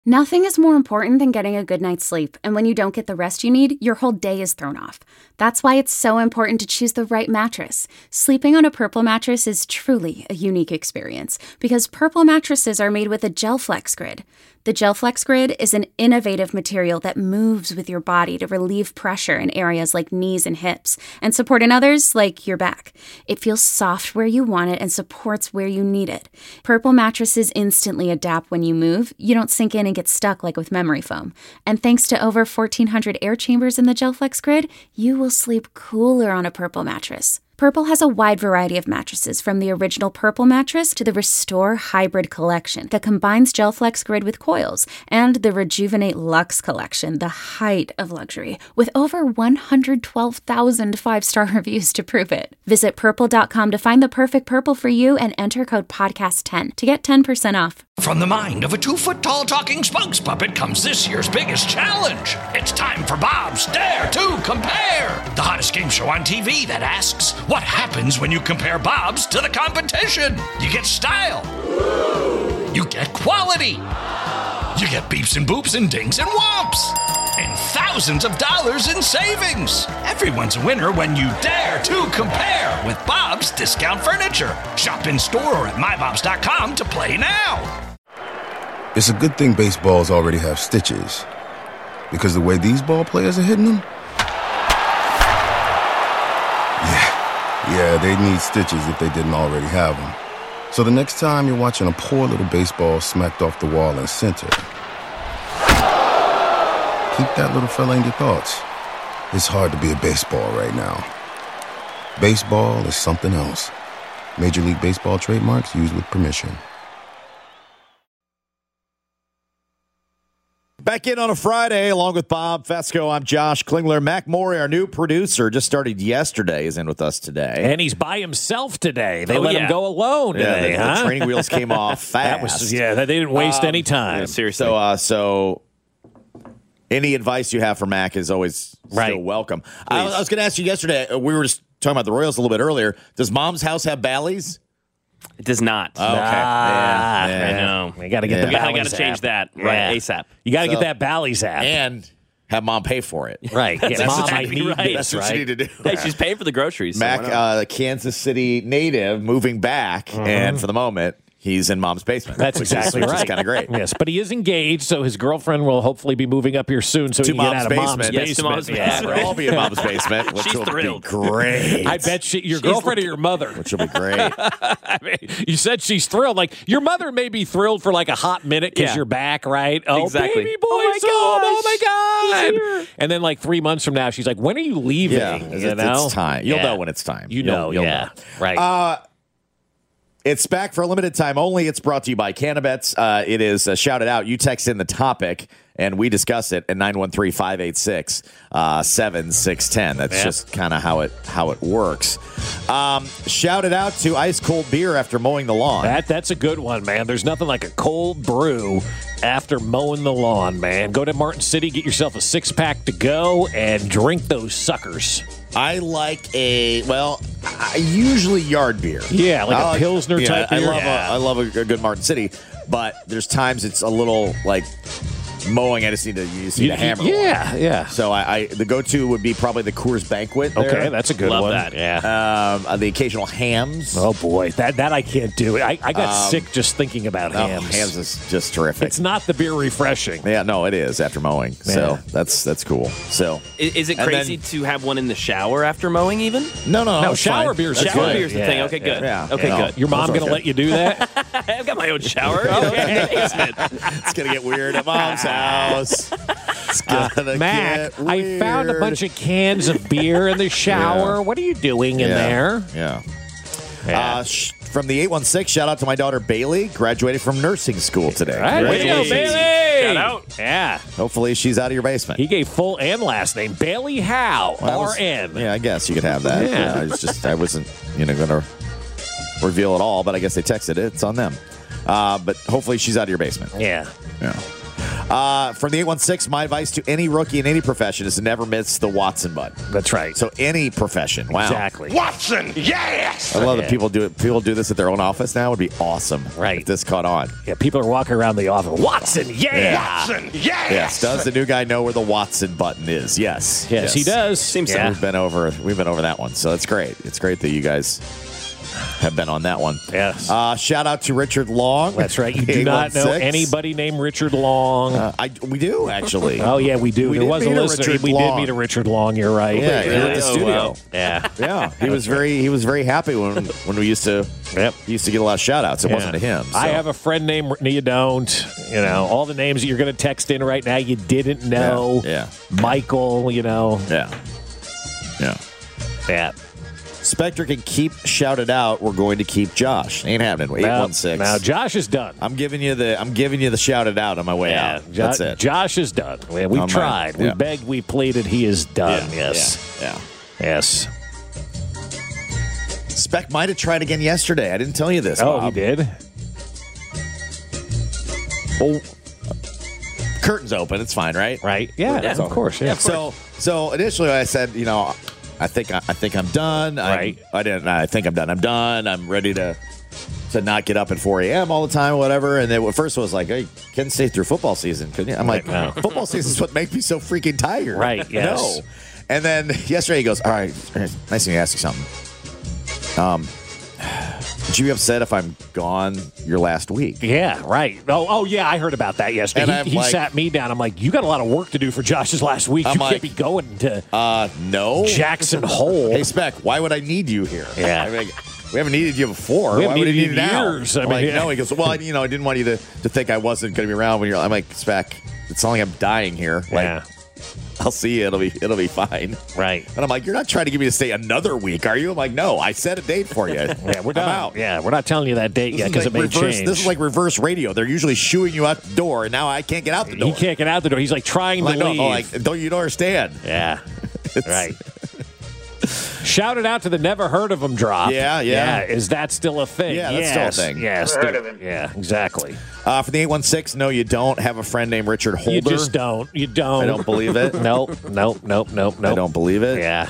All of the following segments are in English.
Nothing is more important than getting a good night's sleep, and when you don't get the rest you need, your whole day is thrown off. That's why it's so important to choose the right mattress. Sleeping on a Purple mattress is truly a unique experience because Purple mattresses are made with a GelFlex Grid. The GelFlex Grid is an innovative material that moves with your body to relieve pressure in areas like knees and hips and support in others like your back. It feels soft where you want it and supports where you need it. Purple mattresses instantly adapt when you move. You don't sink in and get stuck like with memory foam. And thanks to over 1,400 air chambers in the GelFlex Grid, you will sleep cooler on a Purple mattress. Purple has a wide variety of mattresses, from the original Purple mattress to the Restore Hybrid collection that combines GelFlex Grid with coils, and the Rejuvenate Luxe collection, the height of luxury, with over 112,000 five-star reviews to prove it. Visit purple.com to find the perfect Purple for you and enter code podcast10 to get 10% off. From the mind of a 2-foot-tall talking spokes puppet comes this year's biggest challenge. It's time for Bob's Dare to Compare, the hottest game show on TV that asks, what happens when you compare Bob's to the competition? You get style. You get quality. You get beeps and boops and dings and whomps. And thousands of dollars in savings. Everyone's a winner when you dare to compare with Bob's Discount Furniture. Shop in store or at mybobs.com to play now. It's a good thing baseballs already have stitches, because the way these ball players are hitting them, yeah, they need stitches if they didn't already have them. So the next time you're watching a poor little baseball smacked off the wall in center, keep that little fella in your thoughts. It's hard to be a baseball right now. Baseball is something else. Major League Baseball trademarks used with permission. Back in on a Friday, along with Bob Fesco. I'm Josh Klingler. Mac Morey, our new producer, just started yesterday, is in with us today. And he's by himself today. They let him go alone today, the training wheels came off fast. They didn't waste any time. Yeah, seriously. So any advice you have for Mac is always still welcome. I was going to ask you yesterday, we were just talking about the Royals a little bit earlier. Does Mom's house have Bally's? It does not. Oh, okay. I know. We got to get the Bally's got to change that ASAP. You got to get that Bally's app. And have Mom pay for it. Right. That's Mom, what I need this, That's what you need to do. Hey, she's paying for the groceries. Mac, Kansas City native, moving back, and for the moment, he's in Mom's basement. That's exactly right. Which is kind of great. Yes, but he is engaged, so his girlfriend will hopefully be moving up here soon so he can get out of Mom's basement. Yes, to Mom's basement. Yeah, we'll all be in Mom's basement, which She's will thrilled. be great. I bet your girlfriend or your mother. Which will be great. I mean, you said she's thrilled. Like, your mother may be thrilled for like a hot minute because you're back, right? Oh, exactly. Baby boy, oh my God. And then like 3 months from now, she's like, when are you leaving? Yeah, it's time. You'll know when it's time. You'll know. Right. It's back for a limited time only. It's brought to you by Cannabets. It is shouted out. You text in the topic, and we discuss it at 913-586-7610. That's just kind of how it works. Shout it out to ice cold beer after mowing the lawn. That's a good one, man. There's nothing like a cold brew after mowing the lawn, man. Go to Martin City, get yourself a 6-pack to go, and drink those suckers. I like usually yard beer. Yeah, like a Pilsner type beer. I love a good Martin City, but there's times it's a little like mowing. I just need to hammer. Yeah. So the go-to would be probably the Coors Banquet. There. Okay, that's a good one. Love that. Yeah. The occasional hams. Oh boy, that I can't do. I got sick just thinking about hams. Hams is just terrific. It's not the beer refreshing. Yeah, no, it is after mowing. Yeah. So that's cool. So is it crazy to have one in the shower after mowing? Even no. Shower beer's the thing. Okay, good. Yeah. Okay, good. Your mom gonna let you do that? I've got my own shower. It's gonna get weird at Mom's house. It's gonna Mac, get weird. I found a bunch of cans of beer in the shower. What are you doing in there? Yeah. From the 816, shout out to my daughter Bailey, graduated from nursing school today. Right. Way to go, Bailey! Shout out. Yeah. Hopefully she's out of your basement. He gave full and last name. Bailey Howe, RN. Yeah, I guess you could have that. Yeah. I wasn't going to reveal it all, but I guess they texted it. It's on them. But hopefully she's out of your basement. Yeah. From the 816, my advice to any rookie in any profession is to never miss the Watson button. That's right. So any profession. Wow. Exactly. Watson, yes! I love that people do it. People do this at their own office now. It would be awesome. Right. If this caught on. Yeah, people are walking around the office. Watson, yeah! Watson, yes! Yes. Does the new guy know where the Watson button is? Yes. Yes, he does. Seems yeah. We've been over that one. So that's great. It's great that you guys have been on that one. Yes. Shout out to Richard Long. That's right. You do not know 816. anybody named Richard Long. We do, actually. Oh, yeah, we do. We There did was a meet a listener. Richard We did Long. meet a Richard Long. You're right. Yeah, here at the Oh, studio. wow. Yeah. Yeah, he was very happy when we used to Yep. get a lot of shout outs. It Yeah. wasn't to him. So. I have a friend named, no, you don't. You know, all the names that you're going to text in right now, you didn't know. Yeah. Michael, you know. Yeah. Yeah. Spectre can keep shouted out. We're going to keep Josh. Ain't happening. 816. Now, Josh is done. I'm giving you the shouted out on my way out. That's it. Josh is done. We've tried. Yeah. We begged. We pleaded. He is done. Yeah. Yes. Yeah. Yes. Spec might have tried again yesterday. I didn't tell you this. Oh, Bob. he did? Well, curtains open. It's fine, right? Right. Yeah, Yeah. of course. Yeah. So initially I said, I think I'm done. Right. I think I'm done. I'm done. I'm ready to not get up at 4 a.m. all the time, or whatever. And then at first it was like, hey, couldn't stay through football season, couldn't you? I'm like, No. football season is what makes me so freaking tired. Right, yes. No. And then yesterday he goes, all right, nice of you to ask you something. Would you be upset if I'm gone your last week? Yeah, right. Oh, yeah, I heard about that yesterday. And He I'm like- sat me down. I'm like, you got a lot of work to do for Josh's last week. I'm You like, can't be going to No. Jackson Hole. Hey, Spec, why would I need you here? Yeah. I mean, we haven't needed you before. We haven't Why would I needed need you in now? years. I I'm mean, like, yeah. no. He goes, well, I didn't want you to think I wasn't going to be around when you're. I'm like, Spec, it's not like I'm dying here. Like, Yeah. I'll see you. It'll be fine. Right. And I'm like, you're not trying to get me to stay another week, are you? I'm like, no. I set a date for you. Yeah, we're done. I'm out. Yeah, we're not telling you that date yet because it may change. This is like reverse radio. They're usually shooing you out the door, and now I can't get out the door. He can't get out the door. He's like trying to I'm like, leave. no, don't you don't understand? Yeah. Right. Shout it out to the Never Heard of Him drop. Yeah, yeah. Is that still a thing? Yeah, that's still a thing. Yes. Heard of him. Yeah, exactly. For the 816, no, you don't have a friend named Richard Holder. You just don't. You don't. I don't believe it. Nope. I don't believe it. Yeah.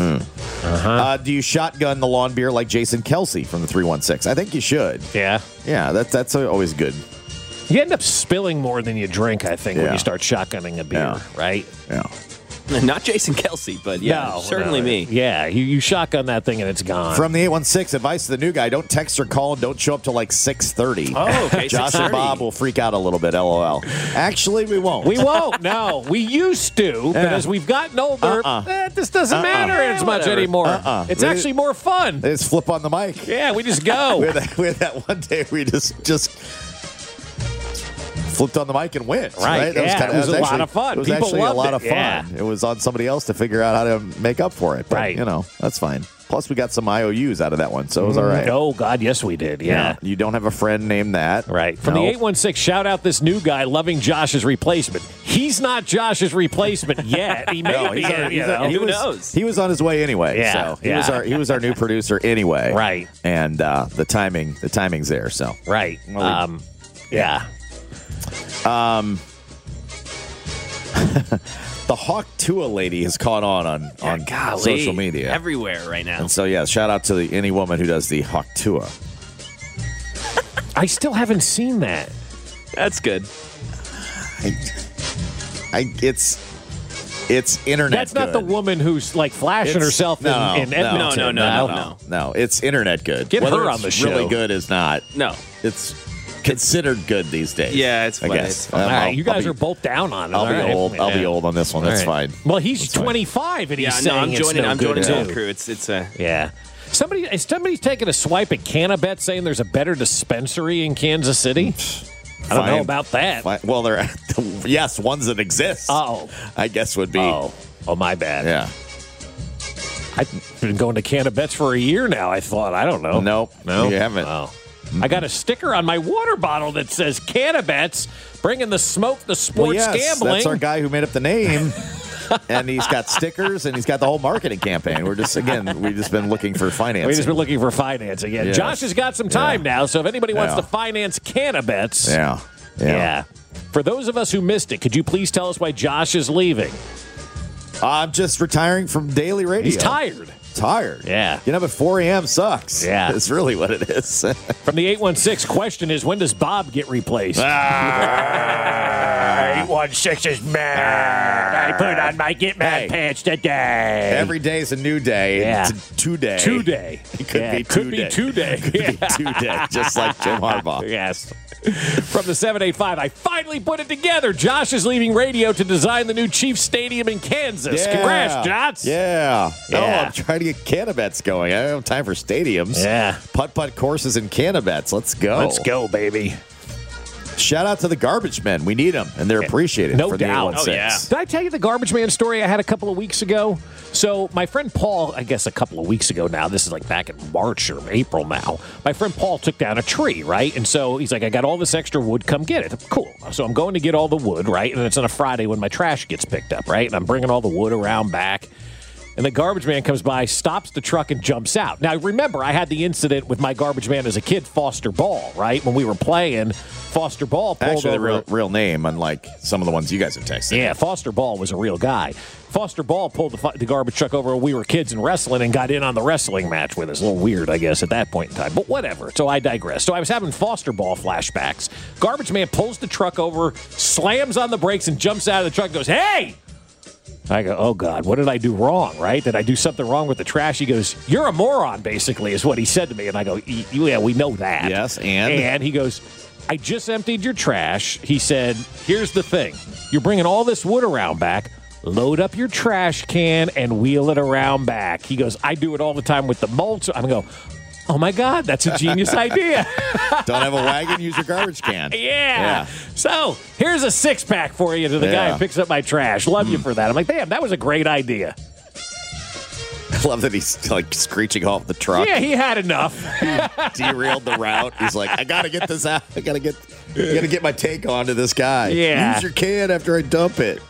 Do you shotgun the lawn beer like Jason Kelsey from the 316? I think you should. Yeah. Yeah, that's always good. You end up spilling more than you drink, I think, when Yeah. you start shotgunning a beer, Yeah. right? Yeah. Not Jason Kelsey, but yeah, No, certainly no. me. Yeah, you shotgun that thing and it's gone. From the 816, advice to the new guy: don't text or call and don't show up till like 6:30. Oh, okay, Josh and 6:30. Bob will freak out a little bit. LOL. Actually, we won't. We won't. No, we used to, but as we've gotten older, this doesn't matter as much whatever. anymore. It's actually more fun. They just flip on the mic. Yeah, we just go. We had that one day we just flipped on the mic and went. Right, yeah, it was a lot of fun. It was People actually a loved lot it, of fun. yeah. It was on somebody else to figure out how to make up for it. But, Right. that's fine. Plus, we got some IOUs out of that one, so it was all right. Oh, God, yes, we did. Yeah. You don't have a friend named that. Right. From No. the 816, shout out this new guy loving Josh's replacement. He's not Josh's replacement yet. He may No, be. Who knows? He was on his way anyway. Yeah, So he was our new producer anyway. Right. And the timing's there. So Right. Well, Yeah. the Hawk Tua lady has caught on Golly, social media. everywhere right now. And so shout out to any woman who does the Hawk Tua. I still haven't seen that. That's good. It's internet. That's not good. the woman who's like flashing It's- herself in Edmonton. No. It's internet good. Get Whether her on it's the show. Really good is not. No. It's considered good these days. Yeah, it's I fine. guess. It's fine. All right, you guys I'll are both down on it. I'll All be right. old. I'll be Yeah. old on this one. That's All right. fine. Well, he's That's fine. 25 and he's Yeah, saying no, I'm it's joining. no I'm good joining too. that crew. It's a Yeah. Somebody's taking a swipe at Cannabet saying there's a better dispensary in Kansas City. I don't know Fine. about that. Fine. Well, there. Yes, ones that exist. Oh. I guess would be. Oh, my bad. Yeah. I've been going to Cannabets for a year now, I thought. I don't know. Nope. No? You haven't. Oh. I got a sticker on my water bottle that says Cannabets, bringing the smoke, the sports Well, yes, gambling. that's our guy who made up the name. And he's got stickers and he's got the whole marketing campaign. We've just been looking for financing. We've just been looking for financing. Yeah. Yes. Josh has got some time now, so if anybody wants Yeah. to finance Cannabets, Yeah. Yeah. For those of us who missed it, could you please tell us why Josh is leaving? I'm just retiring from daily radio. He's tired. Yeah. Getting up at 4 a.m. sucks. Yeah. It's really what it is. From the 816, question is, when does Bob get replaced? 816 is mad. I put on my Get Mad pants today. Every day is a new day. Yeah. It's a two-day. Two-day. It could be two-day. Could be two-day, just like Jim Harbaugh. Yes. From the 785, I finally put it together. Josh is leaving radio to design the new Chiefs Stadium in Kansas. Yeah. Congrats, Josh. Yeah. Yeah. Oh, I'm trying to get Canabets going. I don't have time for stadiums. Yeah. Putt-putt courses and Canabets. Let's go. Let's go, baby. Shout out to the garbage men. We need them, and they're appreciated. No for doubt. The 816. Oh, yeah. Did I tell you the garbage man story I had a couple of weeks ago? So my friend Paul, I guess a couple of weeks ago now, this is like back in March or April now, my friend Paul took down a tree, right? And so he's like, I got all this extra wood, come get it. Cool. So I'm going to get all the wood, right? And it's on a Friday when my trash gets picked up, right? And I'm bringing all the wood around back. And the garbage man comes by, stops the truck, and jumps out. Now, remember, I had the incident with my garbage man as a kid, Foster Ball, right? When we were playing, Foster Ball pulled Actually, over. the real name, unlike some of the ones you guys have texted. Yeah, Foster Ball was a real guy. Foster Ball pulled the garbage truck over when we were kids in wrestling and got in on the wrestling match with us. A little weird, I guess, at that point in time. But whatever. So I digress. So I was having Foster Ball flashbacks. Garbage man pulls the truck over, slams on the brakes, and jumps out of the truck and goes, "Hey!" I go, oh, God, what did I do wrong, right? Did I do something wrong with the trash? He goes, you're a moron, basically, is what he said to me. And I go, yeah, we know that. Yes, and? And he goes, I just emptied your trash. He said, here's the thing. You're bringing all this wood around back. Load up your trash can and wheel it around back. He goes, I do it all the time with the mulch. I'm going, oh, my God, that's a genius idea. Don't have a wagon, use your garbage can. Yeah. So here's a six-pack for you to the guy who picks up my trash. Love you for that. I'm like, damn, that was a great idea. I love that he's like screeching off the truck. Yeah, he had enough. Derailed the route. He's like, I got to get this out. I got to get my take on to this guy. Yeah. Use your can after I dump it.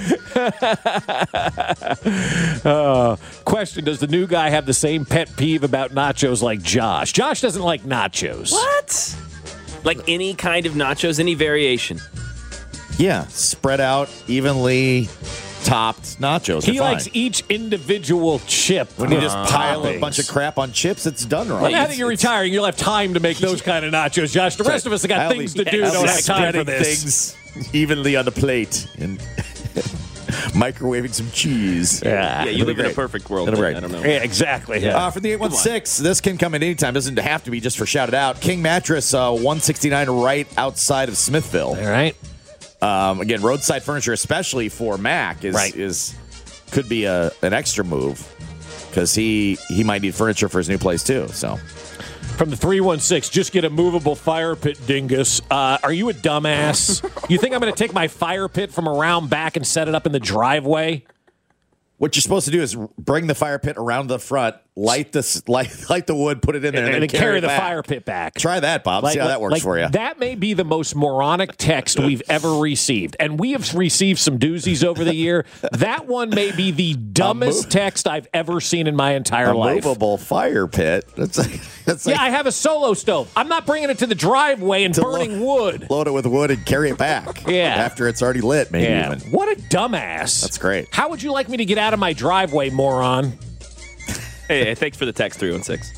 Question, does the new guy have the same pet peeve about nachos like Josh? Josh doesn't like nachos. What? Like any kind of nachos, any variation? Yeah, spread out, evenly topped nachos. He are fine. likes each individual chip. When you just pile a bunch of crap on chips, it's done right. Well, now that you're retiring, you'll have time to make those kind of nachos, Josh. The rest of us have got things to do. Don't have time for this. Things evenly on the plate and microwaving some cheese. Yeah, you live in a perfect world. It'll be I great. don't know. Yeah, exactly. Yeah. For the 816, this can come at any time. Doesn't have to be just for shout it out. King Mattress, 169 right outside of Smithville. All right. Again, roadside furniture, especially for Mac, could be an extra move because he might need furniture for his new place too. So, from the 316, just get a movable fire pit, dingus. Are you a dumbass? You think I'm going to take my fire pit from around back and set it up in the driveway? what you're supposed to do is bring the fire pit around the front, light the wood, put it in there, and then carry the back. fire pit back. Try that, Bob. See how that works for you. That may be the most moronic text we've ever received. And we have received some doozies over the year. That one may be the dumbest text I've ever seen in my entire life. A movable fire pit. That's like, I have a solo stove. I'm not bringing it to the driveway and burning wood. Load it with wood and carry it back. After it's already lit, maybe even. What a dumbass. That's great. How would you like me to get out of my driveway, moron? Hey, thanks for the text, 316.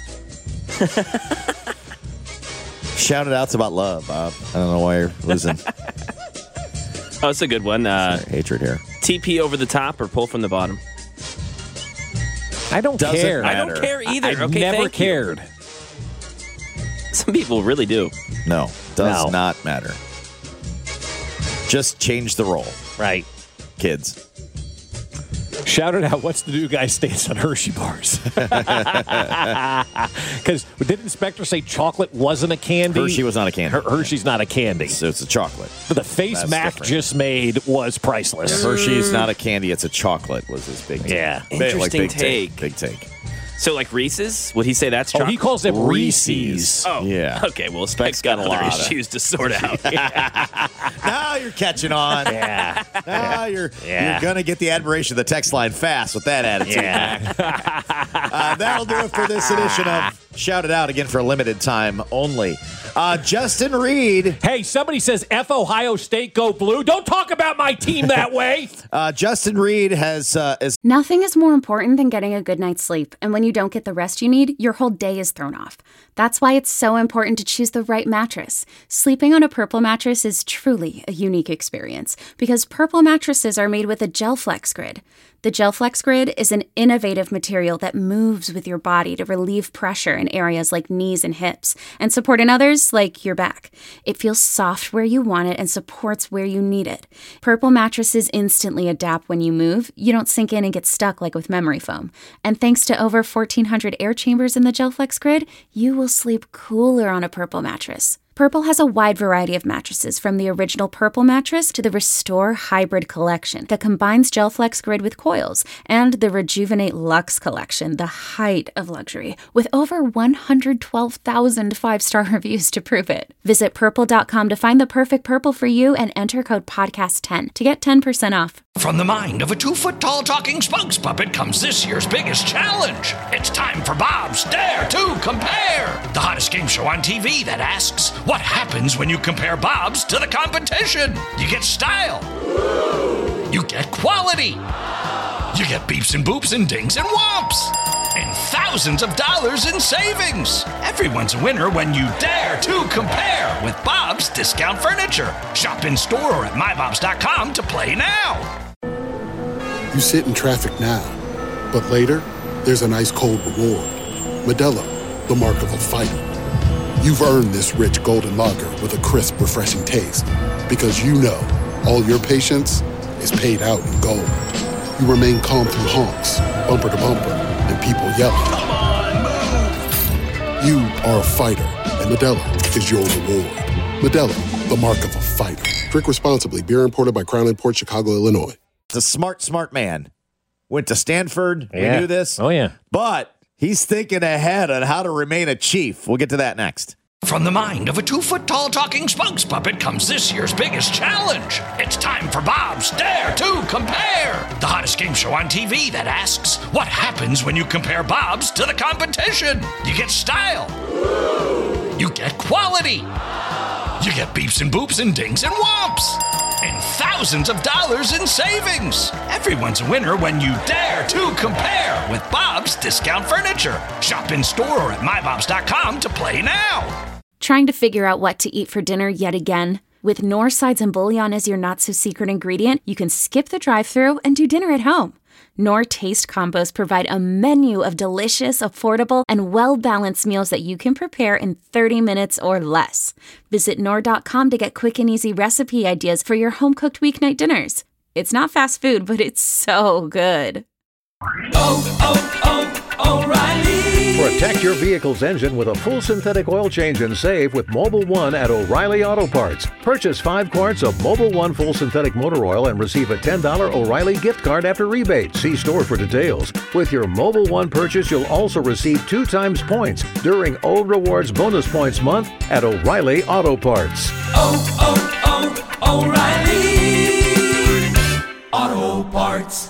Shout it out's about love, Bob. I don't know why you're losing. Oh, it's a good one. Hatred here. TP over the top or pull from the bottom? I don't care. I don't care either. I've never cared. Some people really do. No, does not matter. Just change the role. Right. Kids. Shout it out. What's the new guy's stance on Hershey bars? Because did Inspector say chocolate wasn't a candy? Hershey was not a candy. Hershey's not a candy. So it's a chocolate. But the face That's Mac different. just made was priceless. Hershey's not a candy. It's a chocolate was his big take. Yeah. Interesting big take. Big take. So like Reese's? Would he say that's chocolate? Oh, he calls them Reese's. Oh, yeah. Okay, well, Spec's got a lot of issues to sort out. Now you're catching on. Yeah. Now you're going to get the admiration of the text line fast with that attitude. Yeah. That'll do it for this edition of Shout it out again for a limited time only. Justin Reed. Hey, somebody says F Ohio State, go blue. Don't talk about my team that way. Justin Reed has... Nothing is more important than getting a good night's sleep. And when you don't get the rest you need, your whole day is thrown off. That's why it's so important to choose the right mattress. Sleeping on a Purple mattress is truly a unique experience because Purple mattresses are made with a GelFlex Grid. The GelFlex Grid is an innovative material that moves with your body to relieve pressure in areas like knees and hips and support in others like your back. It feels soft where you want it and supports where you need it. Purple mattresses instantly adapt when you move. You don't sink in and get stuck like with memory foam. And thanks to over 1,400 air chambers in the GelFlex Grid, you will sleep cooler on a Purple mattress. Purple has a wide variety of mattresses, from the original Purple mattress to the Restore Hybrid collection that combines GelFlex Grid with coils, and the Rejuvenate Luxe collection, the height of luxury, with over 112,000 five-star reviews to prove it. Visit purple.com to find the perfect Purple for you and enter code podcast10 to get 10% off. From the mind of a 2-foot-tall talking spokes puppet comes this year's biggest challenge. It's time for Bob's Dare to Compare, the hottest game show on TV that asks, what happens when you compare Bob's to the competition? You get style. You get quality. You get beeps and boops and dings and whomps. And thousands of dollars in savings. Everyone's a winner when you dare to compare with Bob's Discount Furniture. Shop in store or at mybobs.com to play now. You sit in traffic now, but later, there's an ice-cold reward. Modelo, the mark of a fighter. You've earned this rich golden lager with a crisp, refreshing taste. Because you know, all your patience is paid out in gold. You remain calm through honks, bumper to bumper, and people yelling. Come on, move! You are a fighter, and Modelo is your reward. Modelo, the mark of a fighter. Drink responsibly. Beer imported by Crown Imports, Chicago, Illinois. The smart man. Went to Stanford. Yeah. We knew this. Oh, yeah. But he's thinking ahead on how to remain a chief. We'll get to that next. From the mind of a 2-foot-tall talking spokes puppet comes this year's biggest challenge. It's time for Bob's Dare to Compare, the hottest game show on TV that asks, what happens when you compare Bob's to the competition? You get style. You get quality. You get beeps and boops and dings and whomps. And thousands of dollars in savings. Everyone's a winner when you dare to compare with Bob's Discount Furniture. Shop in store or at mybobs.com to play now. Trying to figure out what to eat for dinner yet again? With Knorr sides and bouillon as your not-so-secret ingredient, you can skip the drive-thru and do dinner at home. Knorr Taste Combos provide a menu of delicious, affordable, and well-balanced meals that you can prepare in 30 minutes or less. Visit Knorr.com to get quick and easy recipe ideas for your home-cooked weeknight dinners. It's not fast food, but it's so good. O'Reilly. Protect your vehicle's engine with a full synthetic oil change and save with Mobil 1 at O'Reilly Auto Parts. Purchase 5 quarts of Mobil 1 full synthetic motor oil and receive a $10 O'Reilly gift card after rebate. See store for details. With your Mobil 1 purchase, you'll also receive 2 times points during O Rewards Bonus Points Month at O'Reilly Auto Parts. O'Reilly Auto Parts.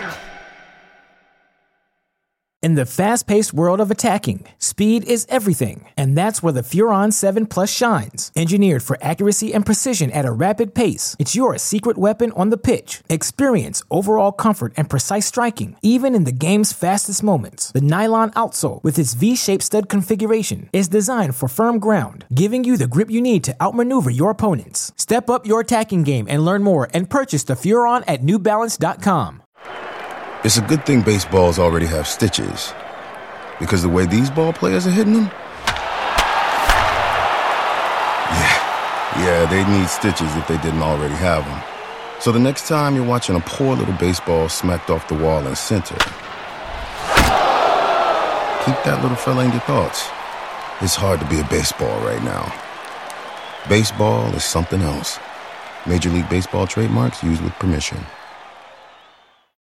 In the fast-paced world of attacking, speed is everything, and that's where the Furon 7 Plus shines. Engineered for accuracy and precision at a rapid pace, it's your secret weapon on the pitch. Experience overall comfort and precise striking, even in the game's fastest moments. The nylon outsole, with its V-shaped stud configuration, is designed for firm ground, giving you the grip you need to outmaneuver your opponents. Step up your attacking game and learn more and purchase the Furon at NewBalance.com. It's a good thing baseballs already have stitches, because the way these ball players are hitting them, yeah, they need stitches if they didn't already have them. So the next time you're watching a poor little baseball smacked off the wall in center, keep that little fella in your thoughts. It's hard to be a baseball right now. Baseball is something else. Major League Baseball trademarks used with permission.